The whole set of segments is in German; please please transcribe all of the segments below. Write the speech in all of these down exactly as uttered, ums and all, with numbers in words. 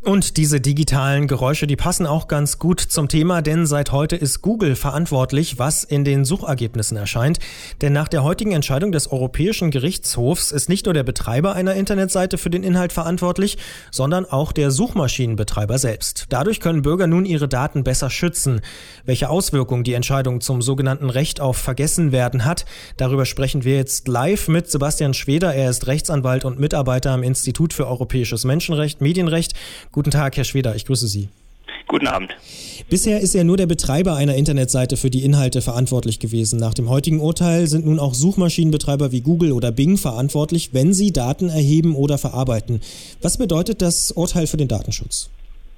Und diese digitalen Geräusche, die passen auch ganz gut zum Thema, denn seit heute ist Google verantwortlich, was in den Suchergebnissen erscheint. Denn nach der heutigen Entscheidung des Europäischen Gerichtshofs ist nicht nur der Betreiber einer Internetseite für den Inhalt verantwortlich, sondern auch der Suchmaschinenbetreiber selbst. Dadurch können Bürger nun ihre Daten besser schützen. Welche Auswirkungen die Entscheidung zum sogenannten Recht auf Vergessenwerden hat, darüber sprechen wir jetzt live mit Sebastian Schweder. Er ist Rechtsanwalt und Mitarbeiter am Institut für Europäisches Menschenrecht, Medienrecht. Guten Tag, Herr Schweder, ich grüße Sie. Guten Abend. Bisher ist ja nur der Betreiber einer Internetseite für die Inhalte verantwortlich gewesen. Nach dem heutigen Urteil sind nun auch Suchmaschinenbetreiber wie Google oder Bing verantwortlich, wenn sie Daten erheben oder verarbeiten. Was bedeutet das Urteil für den Datenschutz?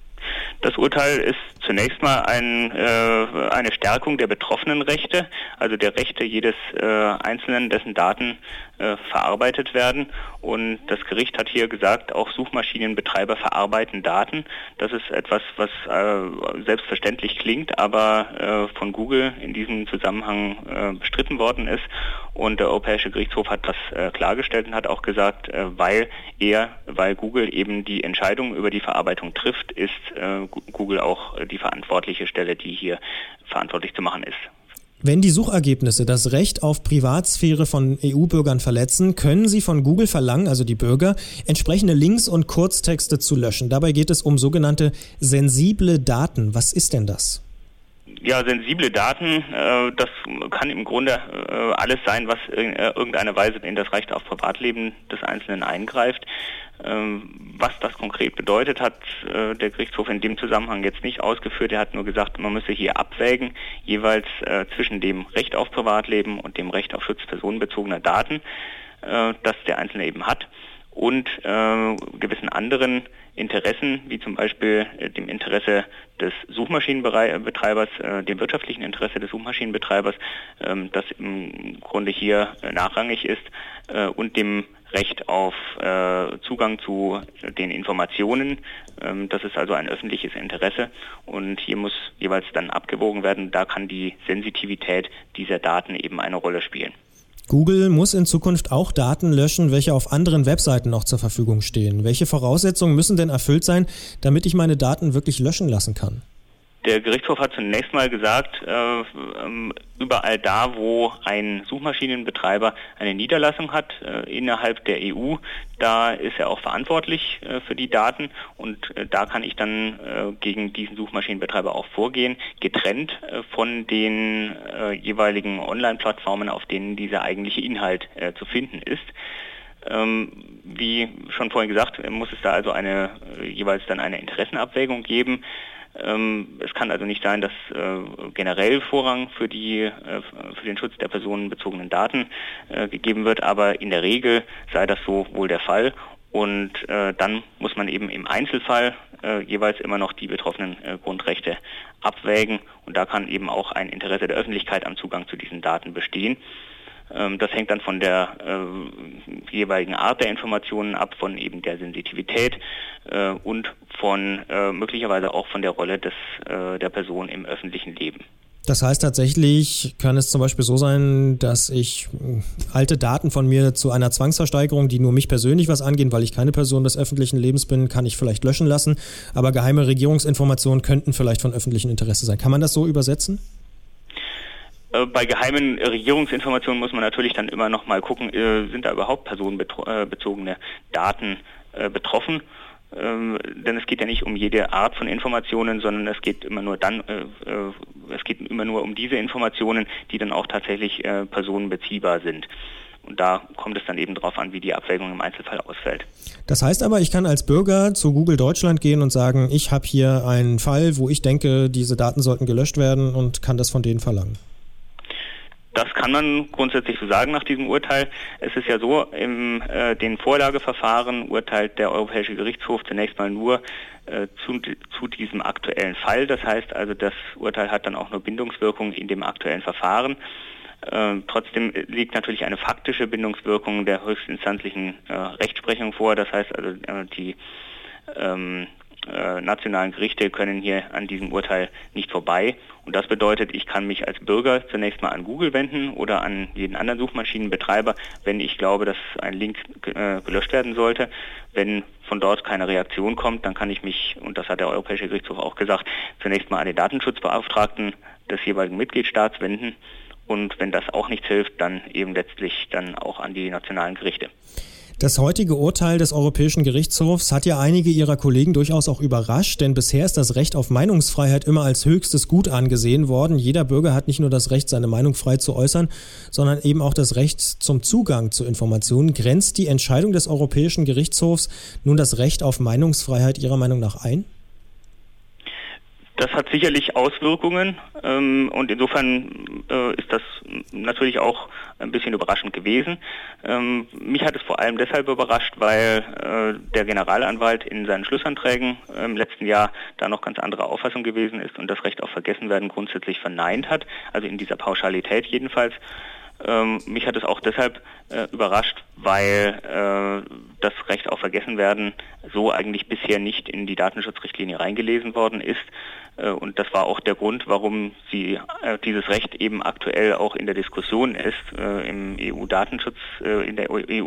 Das Urteil ist zunächst mal ein, äh, eine Stärkung der betroffenen Rechte, also der Rechte jedes äh, Einzelnen, dessen Daten äh, verarbeitet werden. Und das Gericht hat hier gesagt, auch Suchmaschinenbetreiber verarbeiten Daten. Das ist etwas, was äh, selbstverständlich klingt, aber äh, von Google in diesem Zusammenhang äh, bestritten worden ist. Und der Europäische Gerichtshof hat das äh, klargestellt und hat auch gesagt, äh, weil er, weil Google eben die Entscheidung über die Verarbeitung trifft, ist äh, Google auch äh, die verantwortliche Stelle, die hier verantwortlich zu machen ist. Wenn die Suchergebnisse das Recht auf Privatsphäre von E U-Bürgern verletzen, können sie von Google verlangen, also die Bürger, entsprechende Links und Kurztexte zu löschen. Dabei geht es um sogenannte sensible Daten. Was ist denn das? Ja, sensible Daten, äh, das kann im Grunde äh, alles sein, was in äh, irgendeiner Weise in das Recht auf Privatleben des Einzelnen eingreift. Ähm, was das konkret bedeutet, hat äh, der Gerichtshof in dem Zusammenhang jetzt nicht ausgeführt. Er hat nur gesagt, man müsse hier abwägen, jeweils äh, zwischen dem Recht auf Privatleben und dem Recht auf Schutz personenbezogener Daten, äh, das der Einzelne eben hat, und äh, gewissen anderen Interessen, wie zum Beispiel äh, dem Interesse des Suchmaschinenbetreibers, äh, dem wirtschaftlichen Interesse des Suchmaschinenbetreibers, ähm, das im Grunde hier äh, nachrangig ist, äh, und dem Recht auf äh, Zugang zu den Informationen. Ähm, das ist also ein öffentliches Interesse und hier muss jeweils dann abgewogen werden. Da kann die Sensitivität dieser Daten eben eine Rolle spielen. Google muss in Zukunft auch Daten löschen, welche auf anderen Webseiten noch zur Verfügung stehen. Welche Voraussetzungen müssen denn erfüllt sein, damit ich meine Daten wirklich löschen lassen kann? Der Gerichtshof hat zunächst mal gesagt, äh, überall da, wo ein Suchmaschinenbetreiber eine Niederlassung hat äh, innerhalb der E U, da ist er auch verantwortlich äh, für die Daten und äh, da kann ich dann äh, gegen diesen Suchmaschinenbetreiber auch vorgehen, getrennt äh, von den äh, jeweiligen Online-Plattformen, auf denen dieser eigentliche Inhalt äh, zu finden ist. Ähm, wie schon vorhin gesagt, muss es da also eine äh, jeweils dann eine Interessenabwägung geben. Es kann also nicht sein, dass äh, generell Vorrang für die äh, für den Schutz der personenbezogenen Daten äh, gegeben wird, aber in der Regel sei das so wohl der Fall. Und äh, dann muss man eben im Einzelfall äh, jeweils immer noch die betroffenen äh, Grundrechte abwägen. Und da kann eben auch ein Interesse der Öffentlichkeit am Zugang zu diesen Daten bestehen. Das hängt dann von der äh, jeweiligen Art der Informationen ab, von eben der Sensitivität äh, und von äh, möglicherweise auch von der Rolle des, äh, der Person im öffentlichen Leben. Das heißt, tatsächlich kann es zum Beispiel so sein, dass ich alte Daten von mir zu einer Zwangsversteigerung, die nur mich persönlich was angehen, weil ich keine Person des öffentlichen Lebens bin, kann ich vielleicht löschen lassen, aber geheime Regierungsinformationen könnten vielleicht von öffentlichem Interesse sein. Kann man das so übersetzen? Bei geheimen Regierungsinformationen muss man natürlich dann immer noch mal gucken, sind da überhaupt personenbezogene Daten betroffen? Denn es geht ja nicht um jede Art von Informationen, sondern es geht immer nur dann, es geht immer nur um diese Informationen, die dann auch tatsächlich personenbeziehbar sind. Und da kommt es dann eben drauf an, wie die Abwägung im Einzelfall ausfällt. Das heißt aber, ich kann als Bürger zu Google Deutschland gehen und sagen, ich habe hier einen Fall, wo ich denke, diese Daten sollten gelöscht werden und kann das von denen verlangen. Das kann man grundsätzlich so sagen nach diesem Urteil. Es ist ja so, im äh, den Vorlageverfahren urteilt der Europäische Gerichtshof zunächst mal nur äh, zu, zu diesem aktuellen Fall. Das heißt also, das Urteil hat dann auch nur Bindungswirkung in dem aktuellen Verfahren. Äh, trotzdem liegt natürlich eine faktische Bindungswirkung der höchstinstanzlichen äh, Rechtsprechung vor. Das heißt also, äh, die ähm, äh, nationalen Gerichte können hier an diesem Urteil nicht vorbei. Und das bedeutet, ich kann mich als Bürger zunächst mal an Google wenden oder an jeden anderen Suchmaschinenbetreiber, wenn ich glaube, dass ein Link äh, gelöscht werden sollte. Wenn von dort keine Reaktion kommt, dann kann ich mich, und das hat der Europäische Gerichtshof auch gesagt, zunächst mal an den Datenschutzbeauftragten des jeweiligen Mitgliedstaats wenden. Und wenn das auch nichts hilft, dann eben letztlich dann auch an die nationalen Gerichte. Das heutige Urteil des Europäischen Gerichtshofs hat ja einige Ihrer Kollegen durchaus auch überrascht, denn bisher ist das Recht auf Meinungsfreiheit immer als höchstes Gut angesehen worden. Jeder Bürger hat nicht nur das Recht, seine Meinung frei zu äußern, sondern eben auch das Recht zum Zugang zu Informationen. Grenzt die Entscheidung des Europäischen Gerichtshofs nun das Recht auf Meinungsfreiheit Ihrer Meinung nach ein? Das hat sicherlich Auswirkungen ähm, und insofern äh, ist das natürlich auch ein bisschen überraschend gewesen. Ähm, mich hat es vor allem deshalb überrascht, weil äh, der Generalanwalt in seinen Schlussanträgen äh, im letzten Jahr da noch ganz andere Auffassung gewesen ist und das Recht auf Vergessenwerden grundsätzlich verneint hat, also in dieser Pauschalität jedenfalls. Ähm, mich hat es auch deshalb äh, überrascht, weil äh, das Recht auf Vergessenwerden so eigentlich bisher nicht in die Datenschutzrichtlinie reingelesen worden ist. Äh, und das war auch der Grund, warum sie äh, dieses Recht eben aktuell auch in der Diskussion ist, äh, im E U-Datenschutz, äh, in der E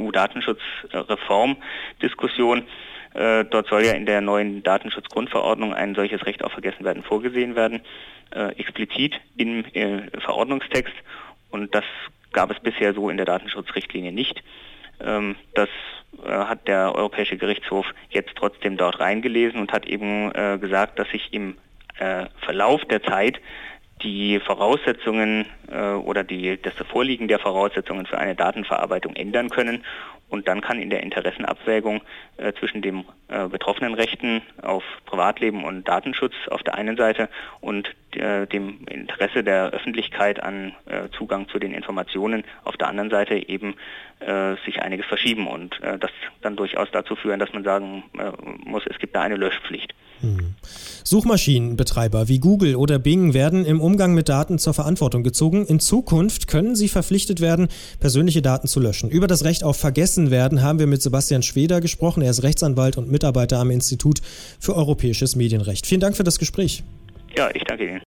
U-Datenschutzreform-Diskussion. Äh, dort soll ja in der neuen Datenschutzgrundverordnung ein solches Recht auf Vergessenwerden vorgesehen werden, äh, explizit im äh, Verordnungstext. Und das gab es bisher so in der Datenschutzrichtlinie nicht. Ähm, das äh, hat der Europäische Gerichtshof jetzt trotzdem dort reingelesen und hat eben äh, gesagt, dass sich im äh, Verlauf der Zeit die Voraussetzungen äh, oder die, das Vorliegen der Voraussetzungen für eine Datenverarbeitung ändern können. Und dann kann in der Interessenabwägung äh, zwischen dem äh, betroffenen Rechten auf Privatleben und Datenschutz auf der einen Seite und äh, dem Interesse der Öffentlichkeit an äh, Zugang zu den Informationen auf der anderen Seite eben äh, sich einiges verschieben und äh, das dann durchaus dazu führen, dass man sagen äh, muss, es gibt da eine Löschpflicht. Hm. Suchmaschinenbetreiber wie Google oder Bing werden im Umgang mit Daten zur Verantwortung gezogen. In Zukunft können sie verpflichtet werden, persönliche Daten zu löschen. Über das Recht auf Vergessenwerden haben wir mit Sebastian Schweder gesprochen. Er ist Rechtsanwalt und Mitarbeiter am Institut für Europäisches Medienrecht. Vielen Dank für das Gespräch. Ja, ich danke Ihnen.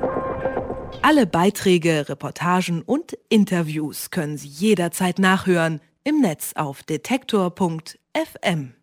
Alle Beiträge, Reportagen und Interviews können Sie jederzeit nachhören im Netz auf detektor punkt f m.